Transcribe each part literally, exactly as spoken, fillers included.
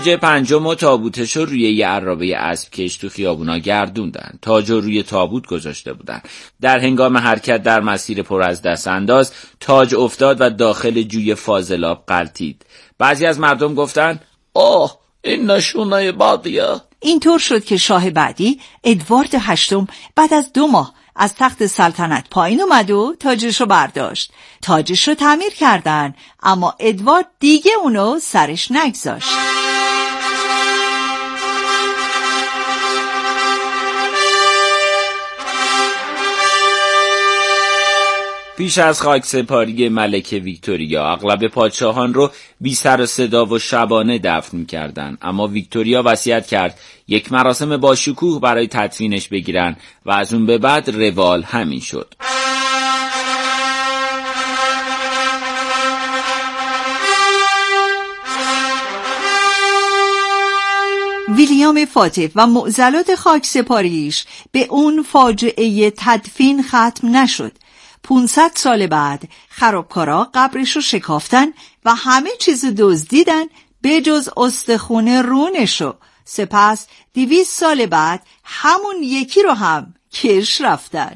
تاج پنجم و تابوتش رو روی یه عرابه اسب کش تو خیابونا گردوندن. تاج رو روی تابوت گذاشته بودن. در هنگام حرکت در مسیر پر از دست انداز تاج افتاد و داخل جوی فاضلاب غلتید. بعضی از مردم گفتن آه این نشونه بادیه. اینطور شد که شاه بعدی ادوارد هشتم بعد از دو ماه از تخت سلطنت پایین اومد و تاجش رو برداشت. تاجش رو تعمیر کردن، اما ادوارد دیگه اونو سرش نگذاشت. پیش از خاک سپاری ملکه ویکتوریا اغلب پادشاهان رو بی سر و صدا و شبانه دفن می‌کردن، اما ویکتوریا وصیت کرد یک مراسم با شکوه برای تدفینش بگیرن و از اون به بعد روال همین شد. ویلیام فاتح و معضلات خاک سپاریش به اون فاجعه تدفین ختم نشد. پونصد سال بعد خرابکارا قبرش رو شکافتن و همه چیز دزدیدن به جز استخون رونشو. سپس دویست سال بعد همون یکی رو هم کش رفتن.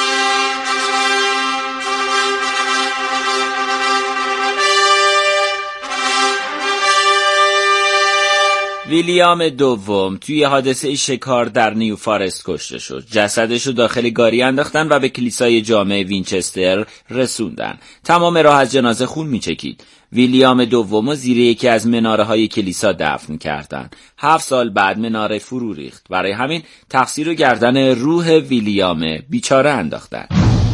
ویلیام دوم توی حادثه شکار در نیو فارست کشته شد. جسدش رو داخل گاری انداختن و به کلیسای جامع وینچستر رسوندن. تمام راه از جنازه خون میچکید. ویلیام دوم رو زیر یکی از مناره های کلیسا دفن کردن. هفت سال بعد مناره فرو ریخت. برای همین تقصیر رو گردن روح ویلیام بیچاره انداختن.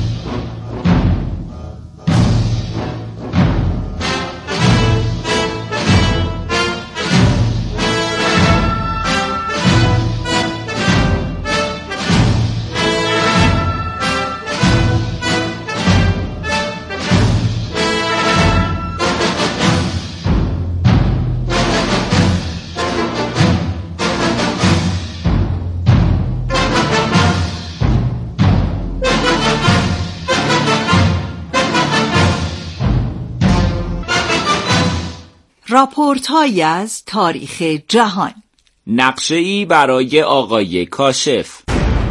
راپورت‌هایی از تاریخ جهان. نقشه‌ای برای آقای کاشف.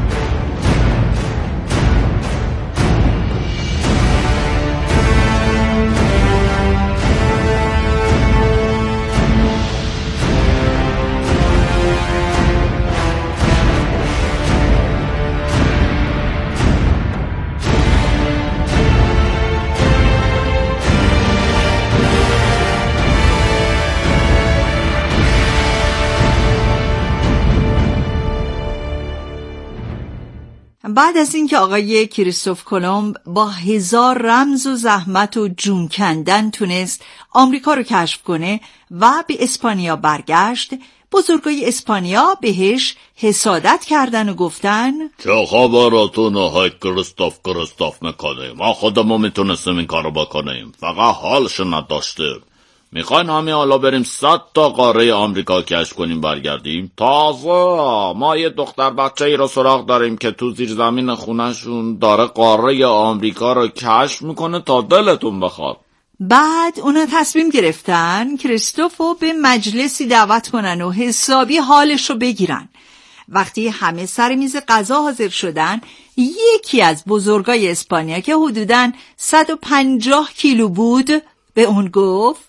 بعد از اینکه آقای کریستوف کلمب با هزار رمز و زحمت و جون کندن تونست آمریکا رو کشف کنه و به اسپانیا برگشت، بزرگای اسپانیا بهش حسادت کردن و گفتن چه خبراتون های کریستوف کریستوف میکنیم؟ ما خودمون میتونستیم این کارو بکنیم، فقط حالشو نداشتیم. میخواین همه حالا بریم صد تا قاره آمریکا کشف کنیم برگردیم؟ تازه ما یه دختر بچه ای رو سراغ داریم که تو زیر زمین خونهشون داره قاره آمریکا رو کشف میکنه تا دلتون بخواد. بعد اونا تصمیم گرفتن کریستوفو به مجلسی دعوت کنن و حسابی حالش رو بگیرن. وقتی همه سر میز غذا حاضر شدن، یکی از بزرگای اسپانیا که حدوداً صد و پنجاه کیلو بود به اون گفت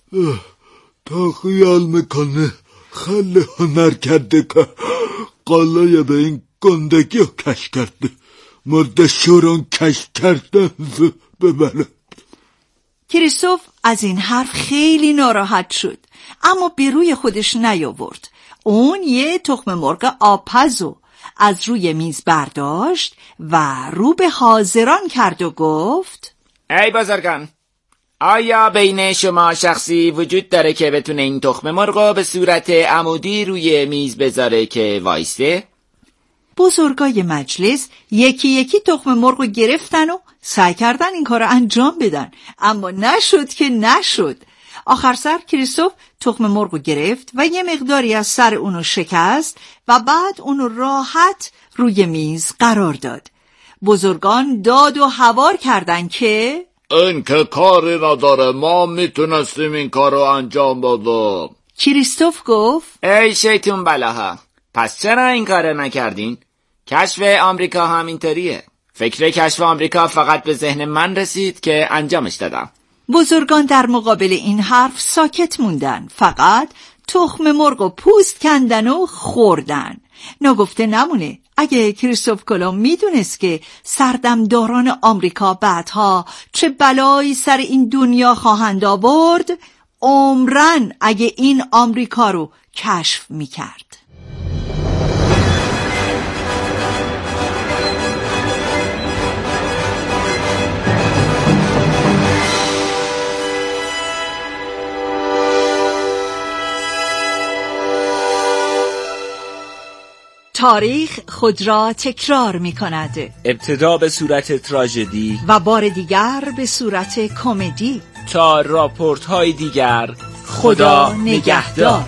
تا خیال میکنه خیلی هنر کرده که قلای به این گندگی رو کش کرده، مرد شوران کش کرده ببره. کریستوف از این حرف خیلی ناراحت شد، اما به روی خودش نیاورد. اون یه تخم مرغ آبپزو از روی میز برداشت و رو به حاضران کرد و گفت ای بزرگان، آیا بین شما شخصی وجود داره که بتونه این تخم مرغ به صورت عمودی روی میز بذاره که وایسته؟ بزرگای مجلس یکی یکی تخم مرغ گرفتن و سعی کردن این کار انجام بدن، اما نشد که نشد. آخر سر کریستوف تخم مرغ گرفت و یه مقداری از سر اونو شکست و بعد اونو راحت روی میز قرار داد. بزرگان داد و هوار کردن که این که کاری نداره، ما میتونستیم این کار رو انجام بدیم. کریستوف گفت ای شیطون بلاها، پس چرا این کار نکردین؟ کشف آمریکا هم اینطوریه. فکر کشف آمریکا فقط به ذهن من رسید که انجامش دادم. بزرگان در مقابل این حرف ساکت موندن، فقط تخم مرغ و پوست کندن و خوردن. نگفته نمونه اگه کریستوف کلمب میدونست که سردمداران آمریکا بعدها چه بلایی سر این دنیا خواهند آورد، عمرن اگه این آمریکا رو کشف میکرد. تاریخ خود را تکرار می کند، ابتدا به صورت تراژدی و بار دیگر به صورت کمدی. تا راپورت های دیگر، خدا, خدا نگهدار.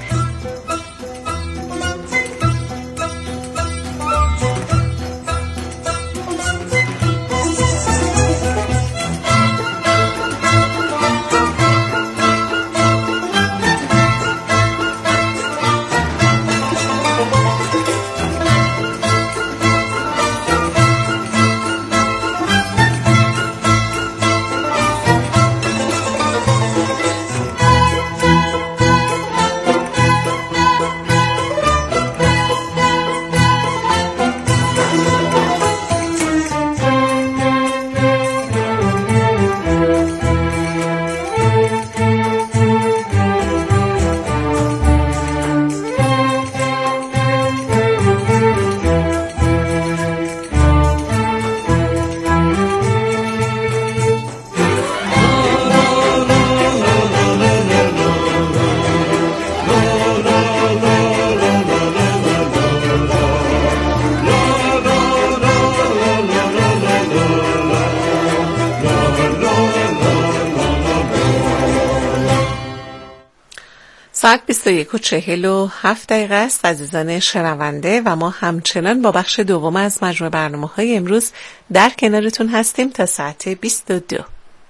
ساعت بیست و یک و چهل و هفت دقیقه است عزیزان شنونده و ما همچنان با بخش دوم از مجموعه برنامه‌های امروز در کنارتون هستیم تا ساعت بیست و دو.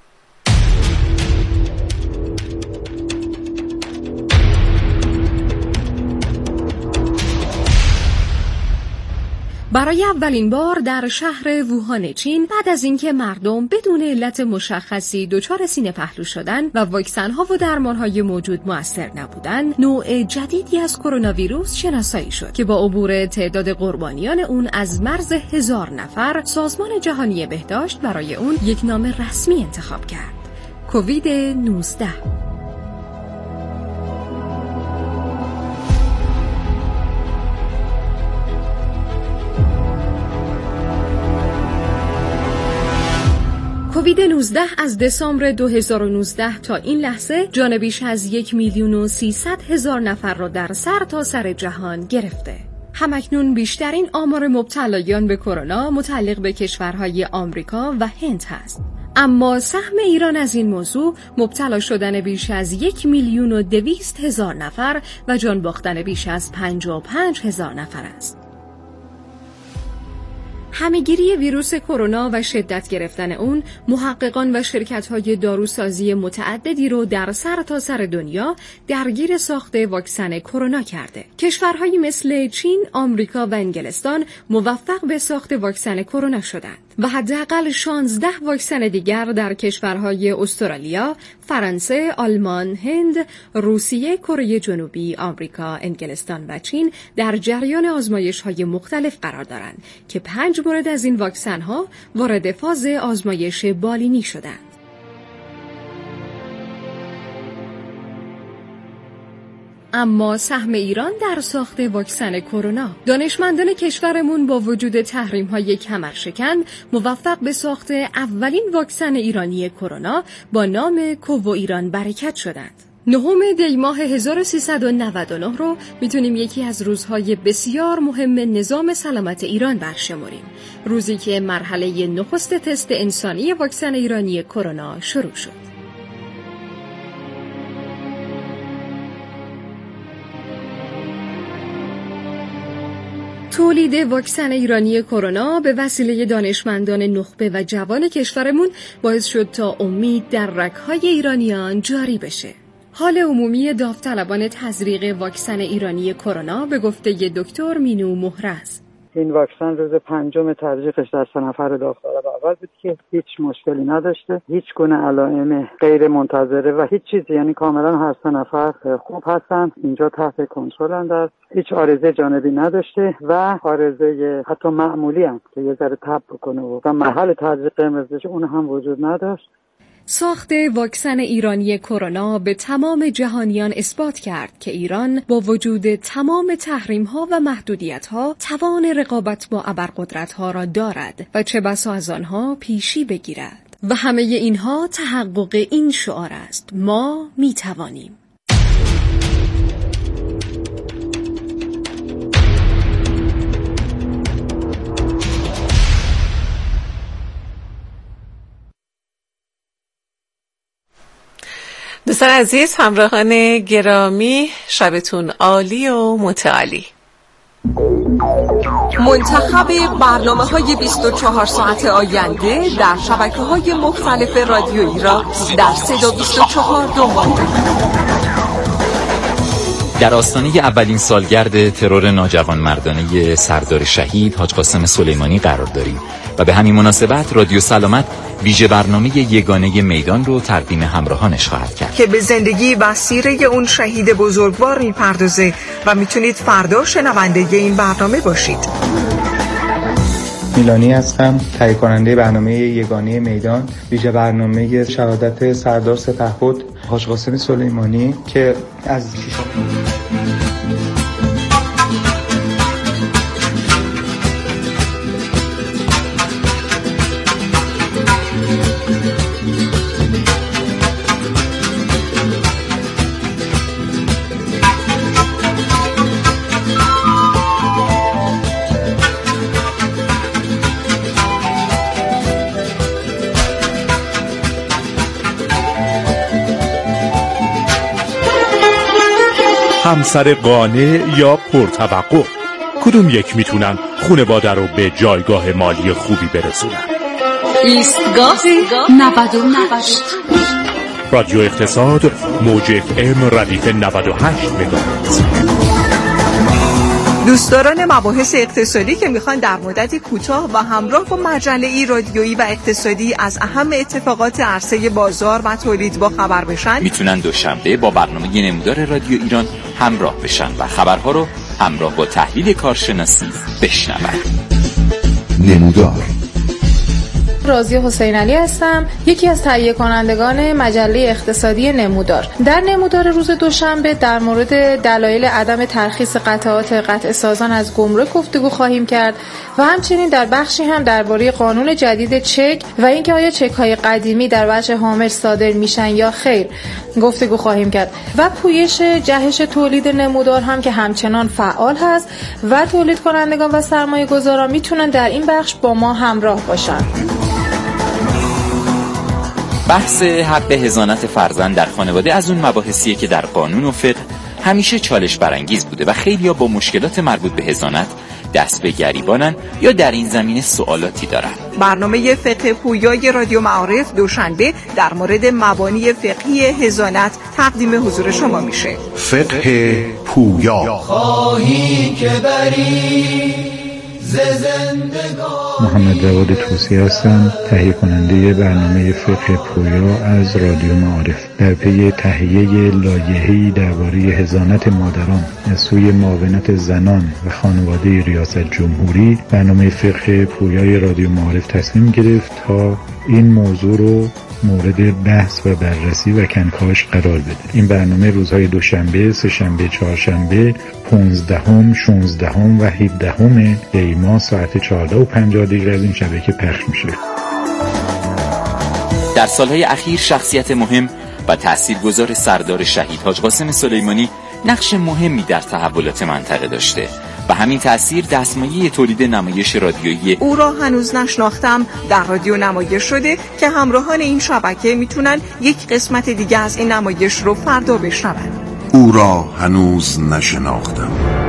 برای اولین بار در شهر ووهان چین، بعد از اینکه مردم بدون علت مشخصی دچار سینه پهلو شدن و واکسن‌ها و درمان‌های موجود مؤثر نبودن، نوع جدیدی از کرونا ویروس شناسایی شد که با عبور تعداد قربانیان اون از مرز هزار نفر، سازمان جهانی بهداشت برای اون یک نام رسمی انتخاب کرد: کووید نوزده. کووید نوزده از دسامبر دو هزار و نوزده تا این لحظه جان بیش از یک میلیون و سیصد هزار نفر را در سر تا سر جهان گرفته. همکنون بیشترین آمار مبتلایان به کرونا متعلق به کشورهای آمریکا و هند هست. اما سهم ایران از این موضوع مبتلا شدن بیش از یک میلیون و دویست هزار نفر و جان باختن بیش از پنجاه و پنج هزار نفر است. همه‌گیری ویروس کرونا و شدت گرفتن اون، محققان و شرکت‌های داروسازی متعددی رو در سرتاسر سر دنیا درگیر ساخت واکسن کرونا کرده. کشورهایی مثل چین، آمریکا و انگلستان موفق به ساخت واکسن کرونا شدند و حداقل شانزده واکسن دیگر در کشورهای استرالیا، فرانسه، آلمان، هند، روسیه، کره جنوبی، آمریکا، انگلستان و چین در جریان آزمایش‌های مختلف قرار دارند که پنج مورد از این واکسن‌ها وارد فاز آزمایش بالینی شدند. اما سهم ایران در ساخت واکسن کرونا، دانشمندان کشورمون با وجود تحریم‌های کمرشکن موفق به ساخت اولین واکسن ایرانی کرونا با نام کوو ایران برکت شدند. نهم دی ماه هزار و سیصد و نود و نه رو میتونیم یکی از روزهای بسیار مهم نظام سلامت ایران برشماریم. روزی که مرحله نخست تست انسانی واکسن ایرانی کرونا شروع شد. تولید واکسن ایرانی کرونا به وسیله دانشمندان نخبه و جوان کشورمون باعث شد تا امید در رگ‌های ایرانیان جاری بشه. حال عمومی داوطلبان تزریق واکسن ایرانی کرونا به گفته دکتر مینو محرز. این واکسن روز پنجم تزریقش در سه نفر داوطلب اول بود که هیچ مشکلی نداشته، هیچ گونه علائم غیر منتظره و هیچ چیزی، یعنی کاملا هر سه نفر خوب هستن، اینجا تحت کنترل هستند، هیچ عارضه جانبی نداشته و عارضه حتی معمولی هم که یه ذره تب بکنه و محل تزریق قرمزش اون هم وجود نداشت. ساخت واکسن ایرانی کرونا به تمام جهانیان اثبات کرد که ایران با وجود تمام تحریم‌ها و محدودیت‌ها توان رقابت با ابرقدرت‌ها را دارد و چه بسا از آنها پیشی بگیرد. و همه اینها تحقق این شعار است: ما می‌توانیم. دوستان عزیز، همراهان گرامی، شبتون عالی و متعالی. منتخب برنامه‌های بیست و چهار ساعت آینده در شبکه‌های مختلف رادیویی را در صدا بیست و چهار دنبال کنید. در آستانه اولین سالگرد ترور ناجوانمردانه سردار شهید حاج قاسم سلیمانی قرار داریم و به همین مناسبت رادیو سلامت ویژه برنامه یگانه میدان رو تقدیم همراهانش خواهد کرد که به زندگی و سیره اون شهید بزرگوار میپردازه و میتونید فردا شنونده این برنامه باشید. میلانی هستم، تهیه کننده برنامه یگانه میدان، ویژه برنامه شهادت سردار سپهبد حاج قاسم سلیمانی که از همسر قانع یا پرتوقع، کدوم یک میتونن خانواده رو به جایگاه مالی خوبی برسونن؟ ایستگاه نود و هشت رادیو اقتصاد، موج اف ام ردیف نود و هشت مگاهرتز. دوستداران مباحث اقتصادی که میخوان در مدت کوتاه و همراه با مجله رادیویی و اقتصادی از اهم اتفاقات عرصه بازار و تولید با خبر بشن، میتونن دوشنبه با برنامه نمودار رادیو ایران همراه بشن و خبرها رو همراه با تحلیل کارشناسی بشنون. نمودار. رازی حسین علی هستم، یکی از تهیه کنندگان مجله اقتصادی نمودار. در نمودار روز دوشنبه در مورد دلایل عدم ترخیص قطعات قطع سازان از گمرک گفتگو خواهیم کرد و همچنین در بخشی هم درباره قانون جدید چک و اینکه آیا چک‌های قدیمی در وجه حامل صادر میشن یا خیر گفتگو خواهیم کرد و پویش جهش تولید نمودار هم که همچنان فعال هست و تولید کنندگان و سرمایه‌گذاران میتونن در این بخش با ما همراه باشن. بحث حق حضانت فرزند در خانواده از اون مباحثیه که در قانون و فقه همیشه چالش برانگیز بوده و خیلی‌ها با مشکلات مربوط به حضانت دست به گریبانن یا در این زمینه سوالاتی دارن. برنامه فقه پویای رادیو معارف دوشنبه در مورد مبانی فقهی حضانت تقدیم حضور شما میشه. فقه پویا. خواهی که بری محمد جواد توسی هستم، تهیه کننده برنامه فقه پویا از رادیو معارف. در پی تهیه لایحه‌ای درباره حضانت مادران از سوی معاونت زنان و خانواده ریاست جمهوری، برنامه فقه پویای رادیو معارف تصمیم گرفت تا این موضوع رو مورد بحث و بررسی و کنکاش قرار بده. این برنامه روزهای دوشنبه، سه‌شنبه، چهارشنبه، پانزدهم، شانزدهم و هفدهم دی ماه ساعت چهارده و پنجاه دقیقه از این شبکه پخش میشه. در سالهای اخیر شخصیت مهم و تاثیرگذار سردار شهید حاج قاسم سلیمانی نقش مهمی در تحولات منطقه داشته و همین تأثیر دستمایه تولید نمایش رادیویی او را هنوز نشناختم در رادیو نمایش شده که همراهان این شبکه میتونن یک قسمت دیگه از این نمایش رو فردا بشنون. او را هنوز نشناختم.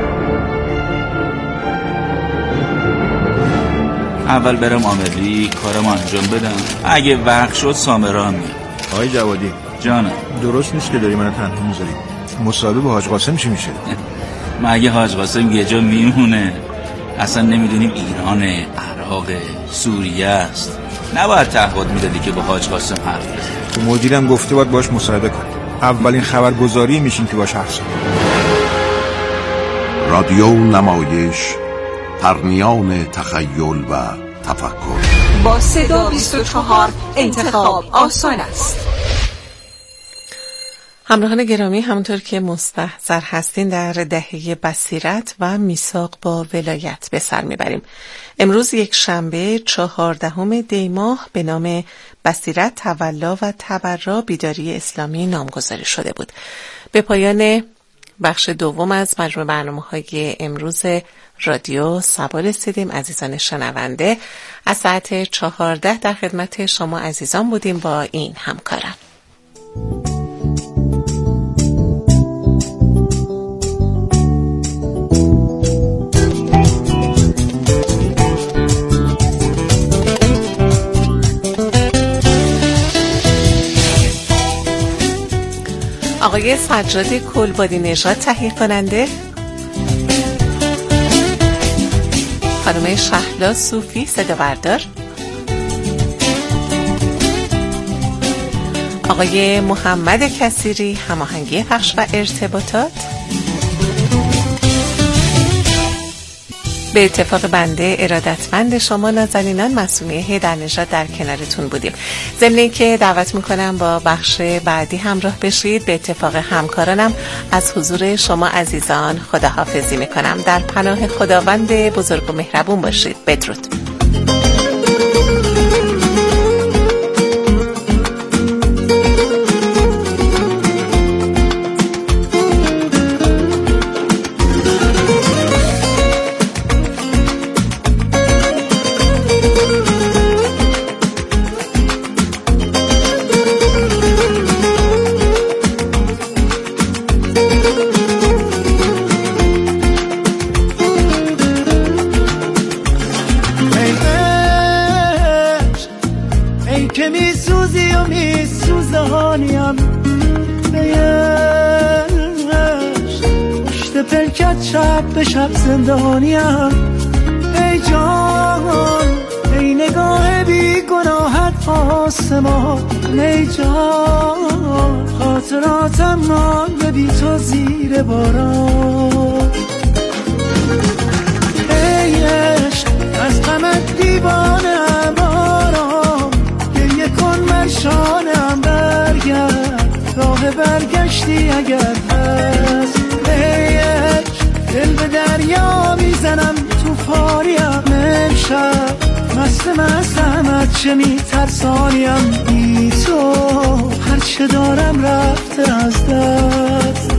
اول برم عاملی کارم انجام بدم، اگه وقت شد سامرا هم میاد. آقای جوادی، جانم. درست نیست که داری منو تنها میذاری. مصاحبه با حاج قاسم چی میشه؟ مگه حاج قاسم یه جا میمونه؟ اصلا نمیدونیم ایرانه، عراق، سوریه است. نباید تعهد میدادی که با حاج قاسم حرف بزنی. مدیرم گفته باید باش مصاحبه کنی. اولین خبرگزاری میشیم که باش حرف بزنیم. رادیو نمایش، پرنیان تخیل و تفکر. با صدا بیست و چهار انتخاب آسان است. همراهان گرامی، همونطور که مستحضر هستین در دهه بصیرت و میثاق با ولایت به سر میبریم. امروز یک شنبه چهاردهم دی ماه به نام بصیرت، تولا و تبرا بیداری اسلامی نامگذاری شده بود. به پایان بخش دوم از مجموع برنامه‌های امروز رادیو سبا رسیدیم. عزیزان شنونده، از ساعت چهارده در خدمت شما عزیزان بودیم با این همکارم. آقای سجاد کلبادی نژاد تهیه کننده، خانم شهلا صوفی صدا بردار، آقای محمد کثیری هماهنگی پخش و ارتباطات. به اتفاق بنده ارادتمند شما نازنینان معصومیه هیدرنژاد در کنارتون بودیم. ضمن اینکه دعوت میکنم با بخش بعدی همراه بشید. به اتفاق همکارانم از حضور شما عزیزان خداحافظی میکنم. در پناه خداوند بزرگ و مهربون باشید. بدرود. شب شب زندانیم، ای جان ای نگاه بی گناهت آسمان، ای جان خاطراتم مانده بی تو زیر باران، ای عشق از غمت دیوانم آرام، گریه کن مرشانم برگرد، راه برگشتی اگر هست، ای عشق دل به دریا میزنم توفانیم، امشب مست مستمت چه میترسانیم، بی تو هرچه دارم رفته از دست.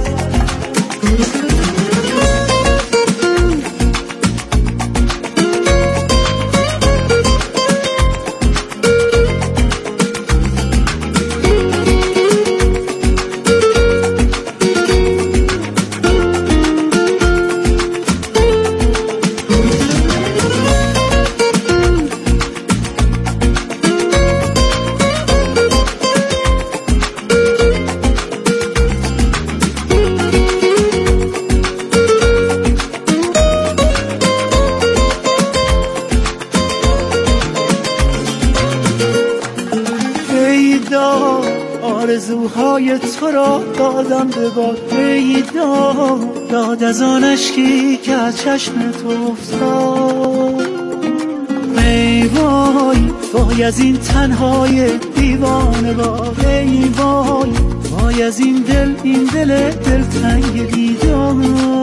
آرزوهای تو را دادم به باد، ای داد داد از آن اشکی که از چشمت افتاد، ای وای وای از این تنهای دیوانه باد، ای وای وای از این دل این دل دلتنگ دیدار،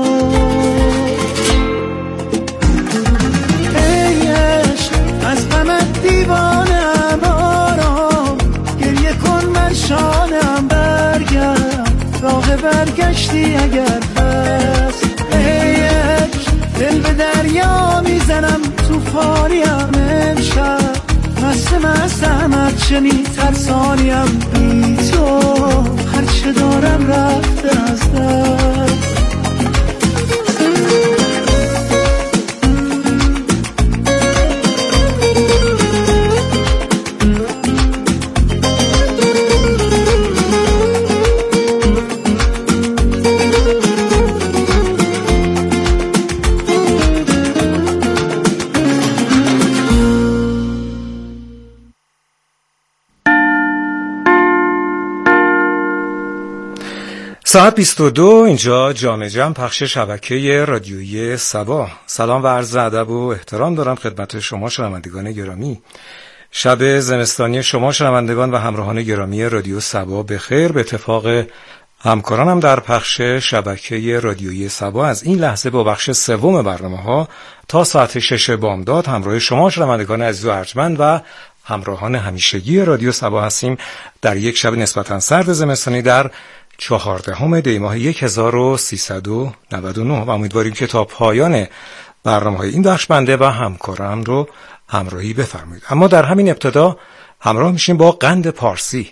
ای عشق از غمت دیوانم آرام، گریه کن مرشانم برگرد، راه برگشتی اگر هست، ای عشق دل به دریا میزنم توفانیم، امشب مست مستمت چه میترسانیم، بی تو هرچه دارم رفته از دست. ساعت بیست و دو، اینجا جامع جمع پخش شبکه رادیویی سبا. سلام و عرض ادب و احترام دارم خدمت شما شنوندگان گرامی. شب زمستانی شما شنوندگان و همراهان گرامی رادیو سبا بخیر. به اتفاق همکارانم در پخش شبکه رادیویی سبا از این لحظه با بخش سوم برنامه‌ها تا ساعت شش بامداد همراه شما شنوندگان عزیز و ارجمند و همراهان همیشگی رادیو سبا هستیم در یک شب نسبتاً سرد زمستانی در چهاردهم دی ماه هزار و سیصد و نود و نه و امیدواریم که تا پایان برنامه‌های این بخش بنده و همکارم رو همراهی بفرمایید. اما در همین ابتدا همراه میشیم با قند پارسی.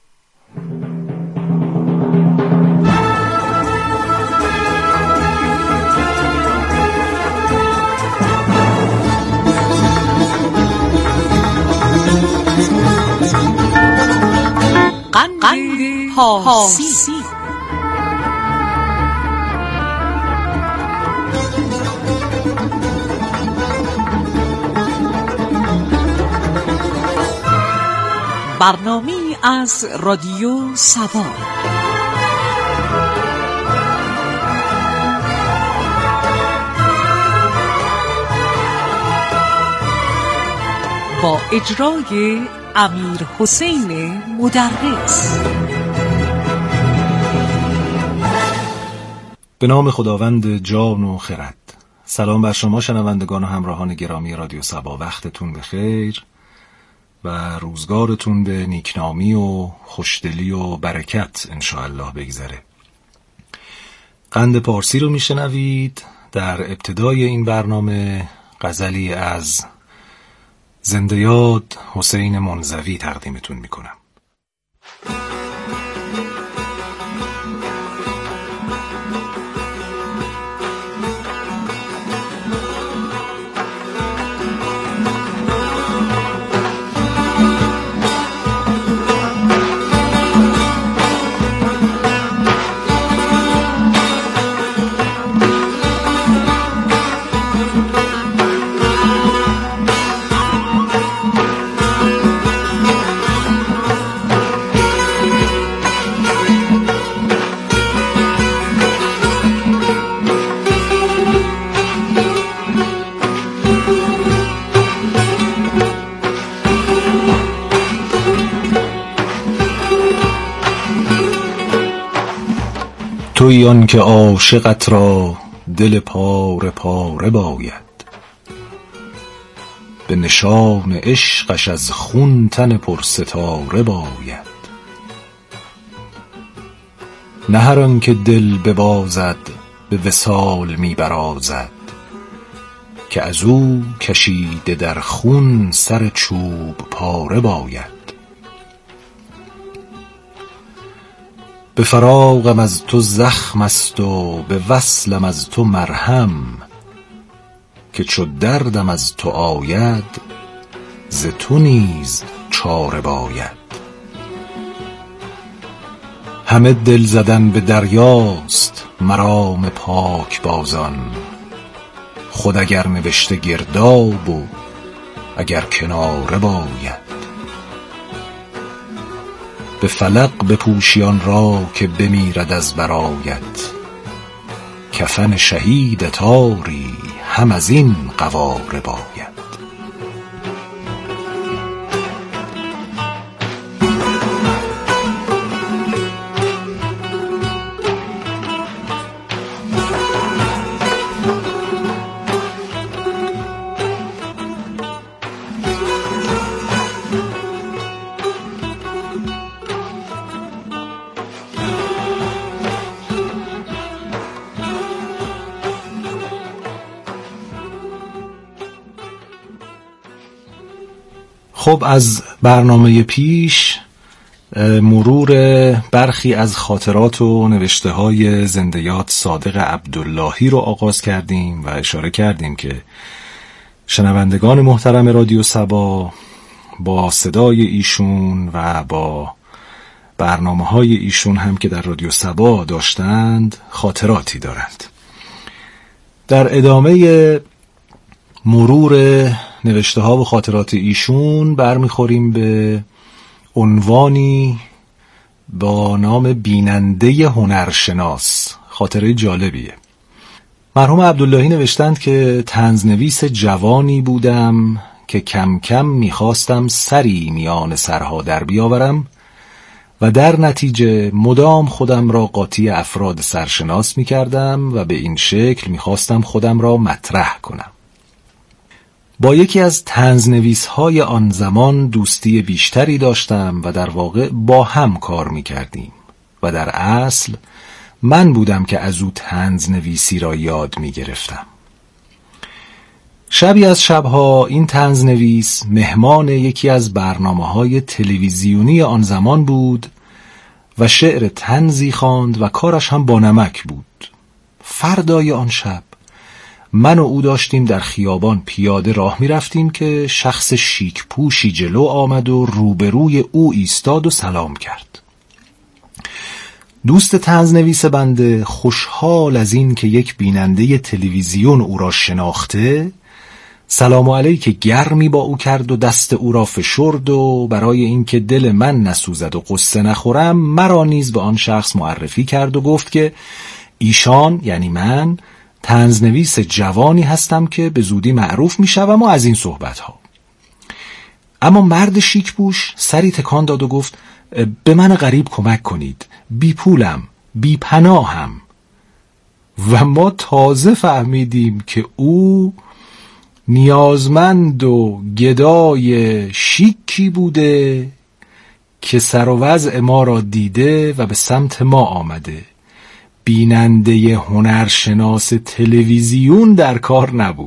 قند پارسی. برنامه از رادیو سبا. با اجرای امیر حسین مدرس. به نام خداوند جان و خرد. سلام بر شما شنوندگان و همراهان گرامی رادیو سبا. وقتتون بخیر و روزگارتون به نیکنامی و خوشدلی و برکت انشاءالله بگذره. قند پارسی رو میشنوید. در ابتدای این برنامه غزلی از زنده یاد حسین منزوی تقدیمتون میکنم. تویی آن که عاشقت را دل پاره پاره باید، به نشان عشقش از خون تن پرستاره باید. نه هر آن که دل ببازد به وصال می برازد، که از او کشیده در خون سر چوب پاره باید. به فراقم از تو زخم است و به وصلم از تو مرهم، که چو دردم از تو آید ز تو نیز چاره باید. همه دل زدن به دریاست مرام پاک بازان، خود اگر نوشته گرداب و اگر کناره باید. به فلق بپوشیان را که بمیرد از برایت، کفن شهید تاری هم از این قواره باید. خب از برنامه پیش مرور برخی از خاطرات و نوشته های زنده یاد صادق عبداللهی رو آغاز کردیم و اشاره کردیم که شنوندگان محترم رادیو سبا با صدای ایشون و با برنامه های ایشون هم که در رادیو سبا داشتند خاطراتی دارند. در ادامه مرور نوشته ها و خاطرات ایشون برمیخوریم به عنوانی با نام بیننده هنرشناس. خاطره جالبیه. مرحوم عبداللهی نوشتند که طنزنویس جوانی بودم که کم کم میخواستم سری میان سرها در بیاورم و در نتیجه مدام خودم را قاطی افراد سرشناس میکردم و به این شکل میخواستم خودم را مطرح کنم. با یکی از طنزنویس‌های آن زمان دوستی بیشتری داشتم و در واقع با هم کار میکردیم و در اصل من بودم که از او طنزنویسی را یاد میگرفتم. شبی از شبها این طنزنویس مهمان یکی از برنامه‌های تلویزیونی آن زمان بود و شعر طنزی خواند و کارش هم با نمک بود. فردای آن شب من و او داشتیم در خیابان پیاده راه می رفتیم که شخص شیک پوشی جلو آمد و روبروی او ایستاد و سلام کرد. دوست طنزنویس بنده خوشحال از این که یک بیننده تلویزیون او را شناخته، سلام علیک گرمی با او کرد و دست او را فشرد و برای اینکه دل من نسوزد و قصه نخورم مرا نیز به آن شخص معرفی کرد و گفت که ایشان یعنی من طنزنویس جوانی هستم که به زودی معروف می شوم و از این صحبت ها. اما مرد شیک پوش سری تکان داد و گفت به من غریب کمک کنید، بی پولم، بی پناهم. و ما تازه فهمیدیم که او نیازمند و گدای شیکی بوده که سر و وضع ما را دیده و به سمت ما آمده. بیننده هنرشناس تلویزیون در کار نبود.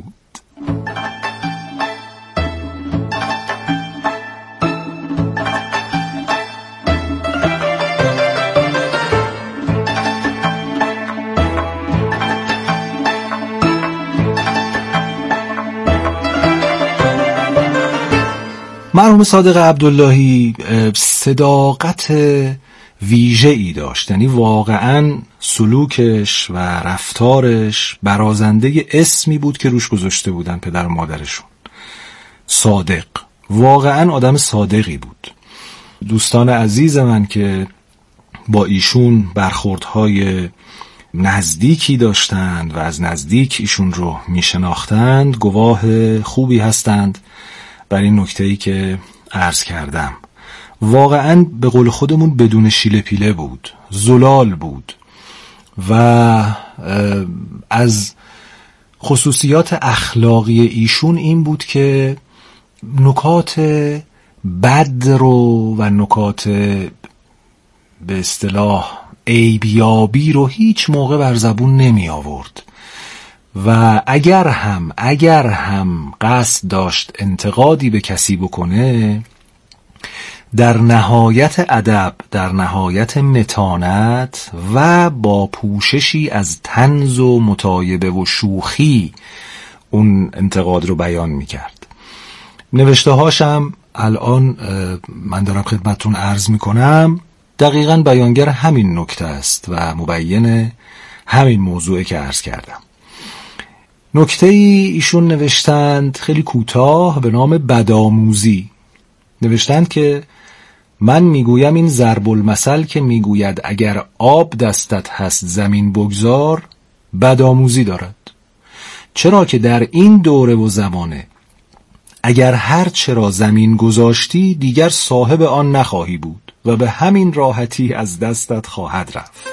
مرحوم صادق عبداللهی صداقت ویژه‌ای داشت، یعنی واقعاً سلوکش و رفتارش برازنده اسمی بود که روش گذاشته بودن پدر و مادرشون. صادق، واقعاً آدم صادقی بود. دوستان عزیز من که با ایشون برخوردهای نزدیکی داشتند و از نزدیک ایشون رو میشناختند گواه خوبی هستند بر این نکته‌ای که عرض کردم. واقعاً به قول خودمون بدون شیله پیله بود، زلال بود و از خصوصیات اخلاقی ایشون این بود که نکات بد رو و نکات به اصطلاح عیبیابی رو هیچ موقع بر زبون نمی آورد و اگر هم اگر هم قصد داشت انتقادی به کسی بکنه در نهایت ادب، در نهایت متانت و با پوششی از طنز و متایبه و شوخی اون انتقاد رو بیان میکرد. نوشته هاشم الان من دارم خدمتتون عرض میکنم دقیقاً بیانگر همین نکته است و مبین همین موضوعی که عرض کردم. نکته ای ایشون نوشتند خیلی کوتاه به نام بدآموزی. نوشتند که من میگویم این ضرب المثل که میگوید اگر آب دستت هست زمین بگذار بدآموزی دارد، چرا که در این دوره و زمانه اگر هر چرا زمین گذاشتی دیگر صاحب آن نخواهی بود و به همین راحتی از دستت خواهد رفت.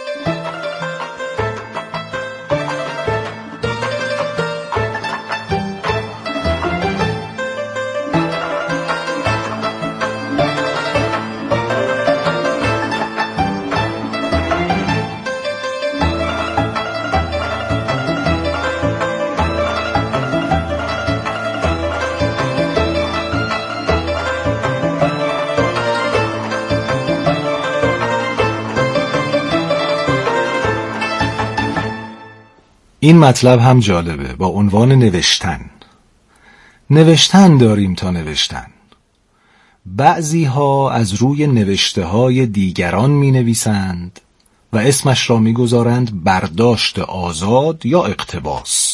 این مطلب هم جالبه با عنوان نوشتن. نوشتن داریم تا نوشتن. بعضی ها از روی نوشته های دیگران می نویسند و اسمش را می گذارند برداشت آزاد یا اقتباس.